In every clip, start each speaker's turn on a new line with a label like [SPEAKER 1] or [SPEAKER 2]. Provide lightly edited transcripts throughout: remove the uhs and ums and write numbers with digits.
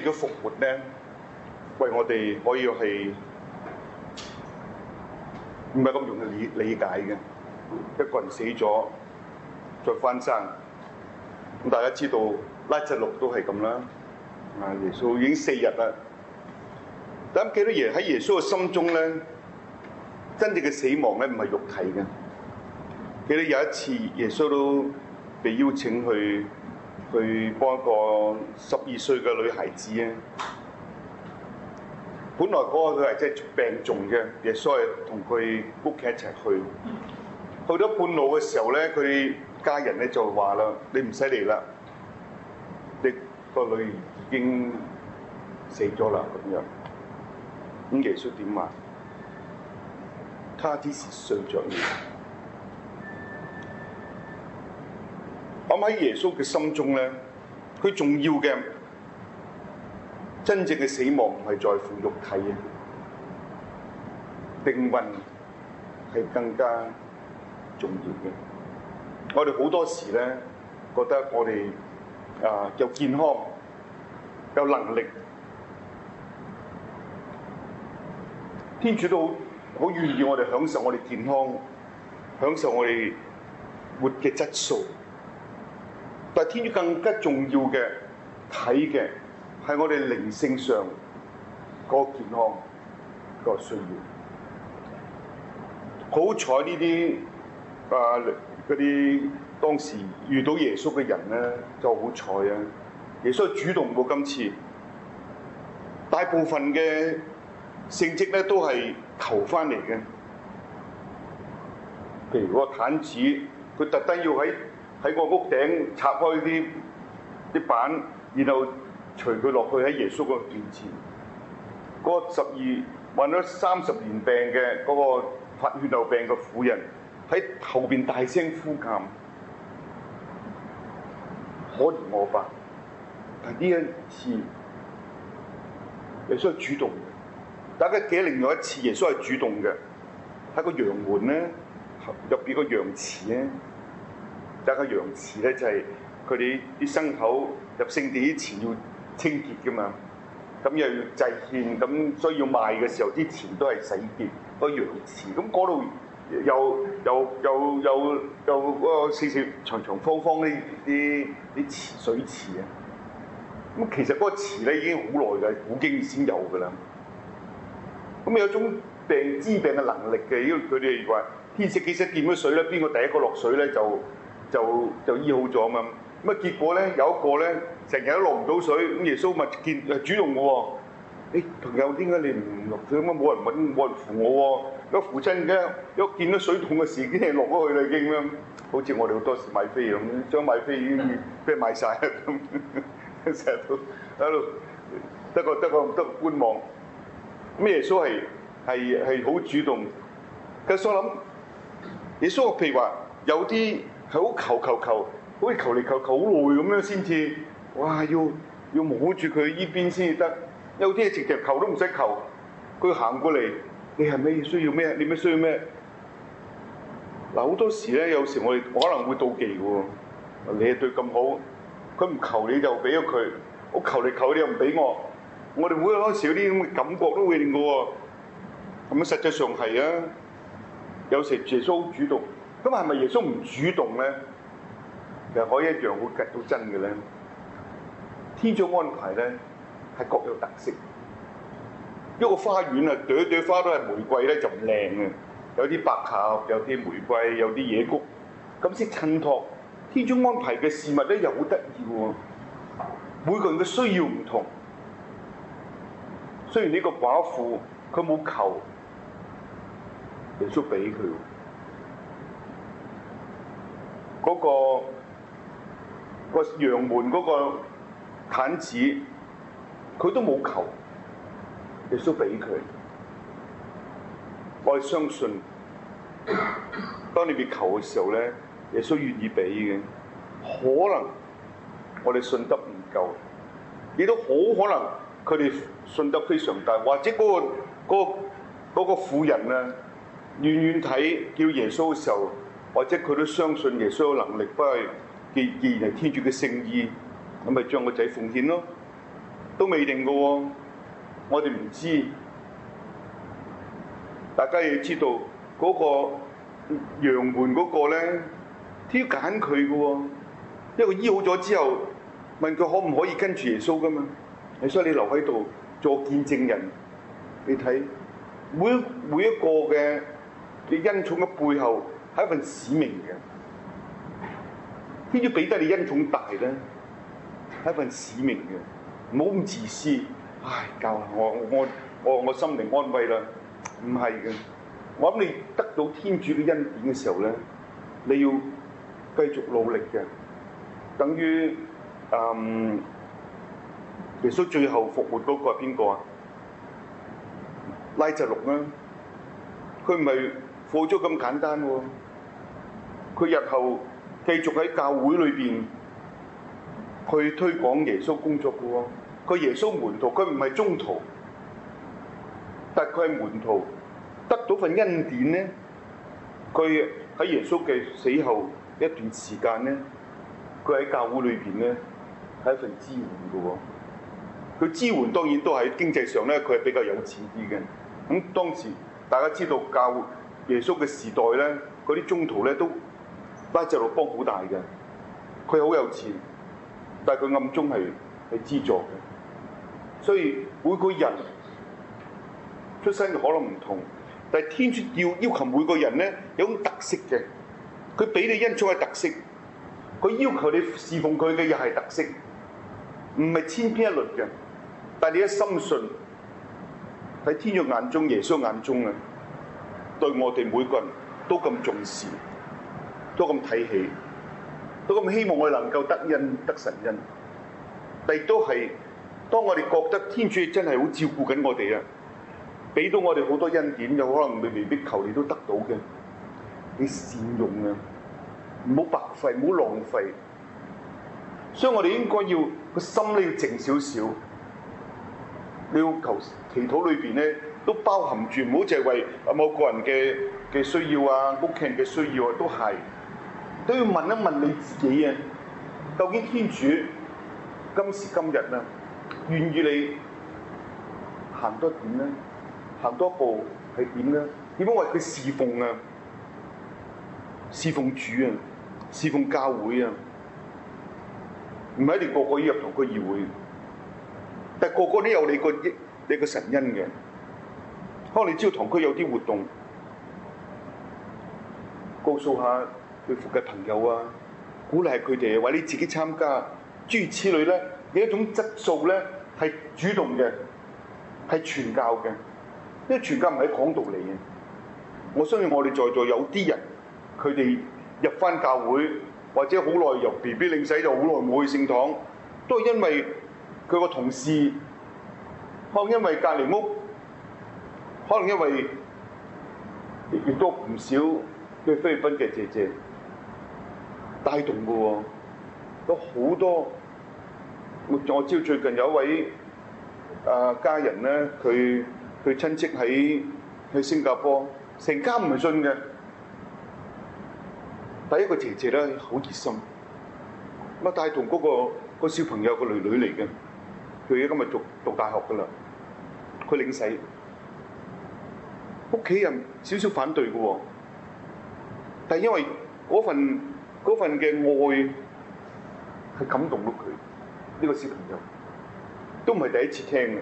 [SPEAKER 1] 嘅復活咧，為我哋可以係唔係咁容易理解嘅。一個人死咗再翻生，咁大家知道拉撒路都係咁啦。耶穌已經4日啦。但記得喺耶穌嘅心中咧，真正嘅死亡咧唔係肉體嘅。記得有一次耶穌都被邀請去幫一個12歲嘅女孩子啊。本來嗰個女孩子係病重嘅，耶穌係同佢屋企一齊去。去到半路嘅時候咧，佢家人咧就話啦：你唔使嚟啦，你個女已經死咗啦咁樣。咁耶穌點話？他只是睡着了。我喺耶穌嘅心中咧，佢重要嘅真正嘅死亡唔係在乎肉體嘅，靈魂係更加重要嘅。我哋好多時咧覺得我哋有健康有能力，天主都好願意我哋享受我哋健康，享受我哋活嘅質素。但係天主更加重要嘅睇嘅係我哋靈性上嗰個健康嗰個需要。好彩呢啲嗰啲當時遇到耶穌嘅人咧就好彩啊！耶穌主動過今次，大部分嘅聖蹟咧都係求翻嚟嘅。譬如嗰個癱子，佢特登要喺個屋頂拆開啲板，然後隨佢落去喺耶穌嗰個面前。嗰個患咗30年病嘅嗰個發血漏病嘅婦人喺後邊大聲呼喊：可憐我吧！但呢一次耶穌係主動嘅，大家記得另外一次耶穌係主動嘅，喺個羊門咧入邊個羊池咧。但係個羊池咧就係佢哋啲牲口入聖殿之前要清潔噶嘛，咁又要祭獻，咁所以要賣嘅時候之前都係洗潔個羊池。咁嗰度有嗰個四長長方方啲水池啊。咁其實嗰個池咧已經好耐嘅，古經先有㗎啦。咁有種治病嘅能力嘅，因為佢哋話天色幾時掂咗水咧，邊個第一個落水咧就醫好咗嘛。咁啊結果咧有一個咧成日都落唔到水，咁耶穌咪主動嘅喎。朋友點解你唔落水？咁啊冇人扶我喎。如果扶親嘅，一見到水桶嘅時已經係落咗去啦，已經咁。好似我哋好多時買飛咁，將買飛已經俾人買曬啦咁，成日都喺度得個觀望。咁耶穌係好主動。其實我諗耶穌譬如話有啲係好求，好似求嚟求好耐咁樣先至，哇！要摸住佢依邊先至得。有啲直接求都唔使求，佢行過嚟，你係咩需要咩？你咩需要咩？嗱，好多時咧，有時我哋可能會妒忌嘅喎。你係對咁好，佢唔求你就俾咗佢，我求嚟求你又唔俾我。我哋會有時有啲咁嘅感覺都會令嘅喎。咁實際上係啊，有時耶穌好主動，咁係咪耶穌唔主動咧？其實可以一樣會計到真嘅咧。天主安排咧係各有特色。一個花園啊，朵花都係玫瑰咧就唔靚嘅，有啲百合，有啲玫瑰，有啲野菊，咁先襯托。天主安排嘅事物咧又好得意喎，每個人嘅需要唔同。雖然呢個寡婦佢冇求，耶穌俾佢。嗰個羊門嗰個癱子，佢都冇求，耶穌俾佢。我係相信，當你哋求嘅時候咧，耶穌願意俾嘅。可能我哋信得唔夠，亦都好可能佢哋信得非常大，或者嗰個婦人啊，遠睇叫耶穌嘅時候，或者佢都相信耶穌有能力，不過既然係天主嘅聖意，咁咪將個仔奉獻咯。 都未定嘅喎，我哋唔知。大家要知道嗰個羊門嗰個咧，都要揀佢嘅喎，因為佢醫好咗之後，問佢可唔可以跟住耶穌噶嘛？所以你留喺度做見證人，你睇每一個嘅恩寵嘅背後係一份使命嘅。天主俾得你恩寵大咧，係一份使命嘅，唔好咁自私。唉，教下我心靈安慰啦。唔係嘅，我諗你得到天主嘅恩典嘅時候咧，你要繼續努力嘅。等於耶穌最後復活嗰個係邊個啊？拉匝祿啊，佢唔係復咗咁簡單喎，佢日後繼續喺教會裏邊去推廣耶穌工作嘅喎。佢耶穌門徒，佢唔係宗徒，但佢係門徒，得到份恩典咧。佢喺耶穌嘅死後一段時間咧，佢喺教會裏邊咧係一份支援嘅喎。佢支援當然都喺經濟上咧，佢係比較有錢啲嘅。咁當時大家知道教耶穌嘅時代咧，嗰啲宗徒咧都拉匝祿幫好大嘅。佢好有錢，但係佢暗中係資助嘅。所以每個人出身可能唔同，但係天主要求每個人咧有種特色嘅。佢俾你恩寵係特色，佢要求你侍奉佢嘅又係特色，唔係千篇一律嘅。但係你一深信喺天主眼中、耶穌眼中啊，對我哋每個人都咁重視，都咁睇起，都咁希望我哋能夠得恩得神恩。但亦都係當我哋覺得天主真係好照顧緊我哋啊，俾到我哋好多恩典，有可能你未必求你都得到嘅，你善用啊，唔好白費，唔好浪費。所以我哋應該要個心咧要靜少少。你要求祈禱裏邊咧，都包含住唔好淨係為某個人嘅需要啊、屋企人嘅需要啊，都要問一問你自己啊，究竟天主今時今日啊，願意你行多點咧，行多步係點咧？點樣為佢侍奉啊？侍奉主啊，侍奉教會啊，唔係一定個個要入同區議會。但係個個都有你個神恩嘅，可能你知道堂區有啲活動，告訴下佢附近朋友啊，鼓勵下佢哋，或者你自己參加，諸如此類咧，有一種質素咧係主動嘅，係傳教嘅，因為傳教唔係講道理嘅。我相信我哋在座有啲人，佢哋入翻教會，或者好耐由 BB 領洗就好耐冇去聖堂，都係因為佢個同事，可能因為隔離屋，可能因為亦都唔少嘅菲律賓嘅姐姐帶動嘅喎，有好多。我知道最近有一位家人咧，佢親戚喺新加坡，成家唔係信嘅，第一個姐姐咧好熱心，咁帶同嗰個小朋友個女嚟嘅。佢而家今日讀大學㗎啦，佢領洗，屋企人少少反對嘅喎，但係因為嗰份嘅愛係感動到佢呢個小朋友，都唔係第一次聽嘅。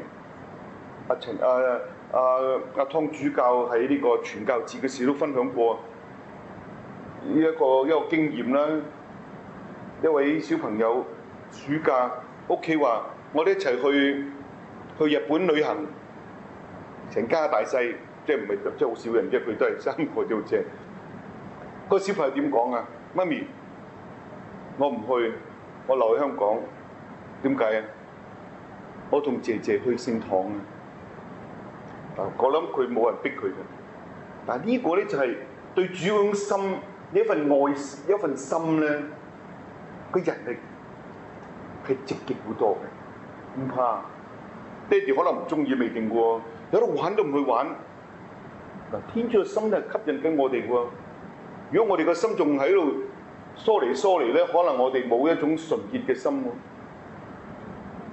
[SPEAKER 1] 阿湯主教喺呢個傳教節嘅時都分享過一個經驗啦。一位小朋友暑假屋企話，我哋一齊去日本旅行，成家大細，即係唔係即係好少人啫，佢都係3個啫，好正。個小朋友點講啊？媽咪，我唔去，我留喺香港。點解啊？我同姐姐去聖堂啊！我諗佢冇人逼佢嘅，但係呢個咧就係對主嗰種心，一份愛，一份心咧，個人力係積極好多嘅，唔怕。爹哋可能唔中意未定喎，有得玩都唔去玩。嗱，天主嘅心都係吸引緊我哋喎。如果我哋個心仲喺度疏離咧，可能我哋冇一種純潔嘅心喎。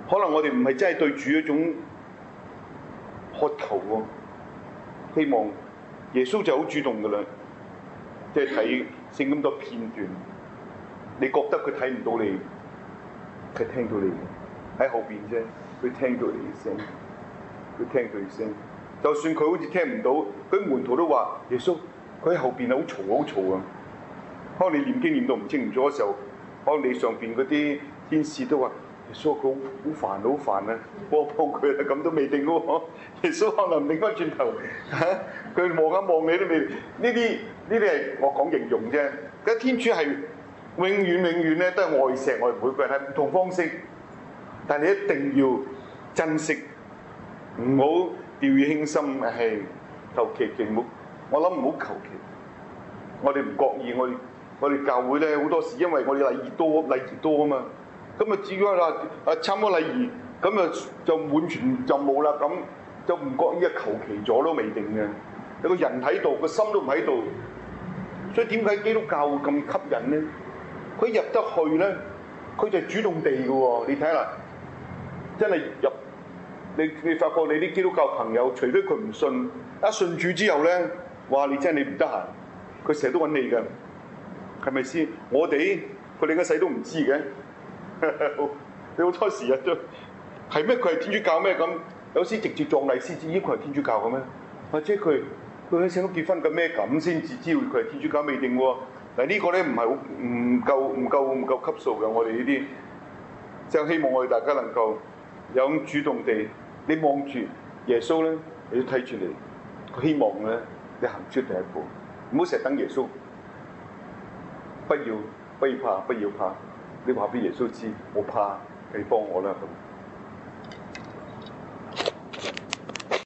[SPEAKER 1] 可能我哋唔係真係對主一種渴求喎。希望耶穌就好主動㗎啦，即係睇聖咁多片段，你覺得佢睇唔到你，佢聽到你喺後邊啫，佢聽到你嘅聲，佢聽到你聲。就算佢好似聽唔到，佢門徒都話耶穌佢喺後邊好嘈好嘈啊！可能你念經念到唔清唔楚嘅時候，可能你上邊嗰啲天使都話耶穌佢好煩啊，幫佢啊，咁都未定喎。耶穌可能擰翻轉頭嚇，佢望一望你都未。呢啲係我講形容啫。咁天主係永遠咧都係愛錫我哋每個人，係唔同方式，但係你一定要珍惜，唔好掉以輕心，係求其唔好。我諗唔好求其。我哋唔覺意，我哋教會咧好多時，因為我哋禮儀多啊嘛。咁啊，至於話參加禮儀，咁就滿全就冇啦。咁就唔覺意求其咗都未定嘅。有個人喺度，個心都唔喺度。所以點解基督教會咁吸引咧？佢入得去咧，佢就係主動地嘅喎。你睇下，真係入。你發覺你啲基督教朋友，除非佢唔信，一信主之後咧，話你真係你唔得閒，佢成日都揾你㗎，係咪先？我哋佢哋一世都唔知嘅，你好多時都係咩？佢係天主教咩咁？有時直接撞禮先知，咦佢係天主教嘅咩？或者佢喺聖屋結婚嘅咩咁先至知佢係天主教未定喎？嗱呢個咧唔係好唔夠級數嘅，我哋呢啲就希望我哋大家能夠有主動地。你望住耶穌咧，你都睇住你，佢希望咧你行出第一步，唔好成日等耶穌。不要怕，你話俾耶穌知，我怕，你幫我啦咁。